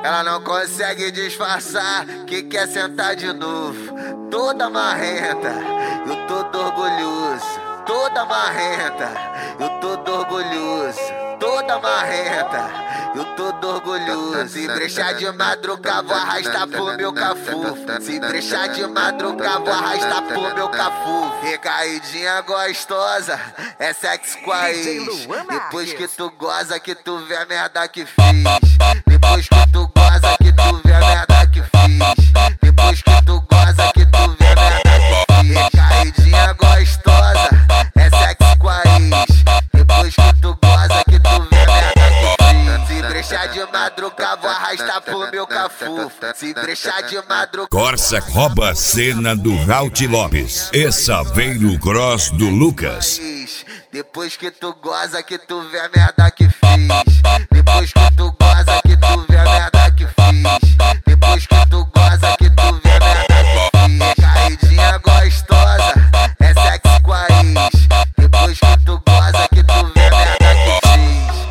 Ela não consegue disfarçar que quer sentar de novo. Toda marrenta, eu todo orgulhoso. Toda marrenta, eu todo orgulhoso. Toda marrenta, eu todo orgulhoso. Se brechar de madrugada, vou arrastar pro meu cafufo. Se brechar de madrugada, vou arrastar pro meu cafufo. Recaidinha gostosa, é sexo com a ex. Depois que tu goza, que tu vê a merda que fiz. Depois que tu goza, que tu vê a merda que fiz. Depois que tu goza, que tu vê a merda que fiz. Recaidinha gostosa, é sexo com a ex. Depois que tu goza, que tu vê a merda que fiz. Se brechar de madrugada, vou arrastar pro meu cafufo. Se brechar de madrugada. Corsa rouba a cena do Raut Lopes. Essa veio no cross do Lucas. Depois que tu goza, que tu vê a merda que fiz. Depois que tu goza, que tu vê a merda que fiz. Depois que tu goza, que tu vê a merda que fiz. Caidinha gostosa, é sexo com a ex. Depois que tu goza, que tu vê a merda que fiz.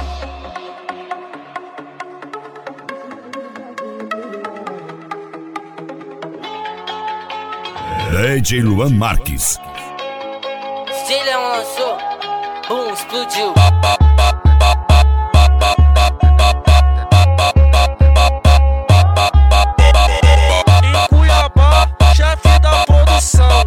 DJ Luan Marques. Stilhão lançou, boom, explodiu. Em Cuiabá, chefe da produção.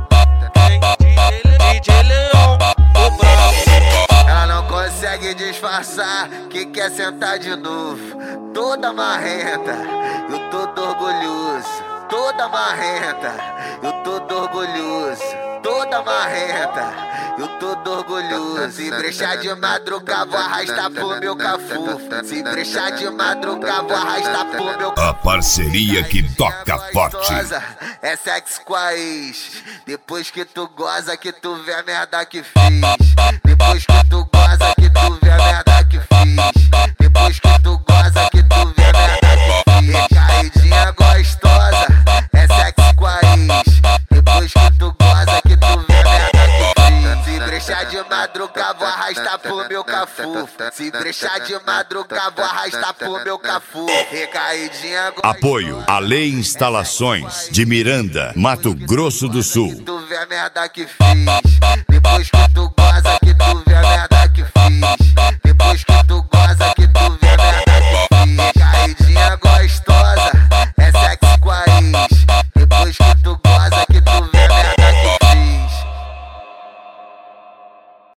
DJ Leão, o bravo. Ela não consegue disfarçar que quer sentar de novo. Toda marrenta, eu todo orgulhoso. Toda marrenta, eu todo orgulhoso. Toda marrenta, eu todo orgulhoso. Se brechar de madrugada, vou arrastar pro meu cafufo. Se brechar de madrugada, vou arrastar pro meu cafufo. A parceria que toca forte. É sexo com a ex. Depois que tu goza, que tu vê a merda que fiz. Depois que tu goza, que tu vê a merda que fiz. Depois que tu goza, que tu vê a merda que fiz. Recaidinha gostosa, é sexo com a ex. Depois que tu goza, que tu vê a merda que fiz. Se brechar de madrugada, vou arrastar pro meu cafufo. Se brechar de madrugada, vou arrastar pro meu cafufo. Recaidinha gostosa. Apoio Ale Instalações de Miranda, Mato Grosso do Sul. Tu vê a merda que fiz. Depois que tu goza, que tu vê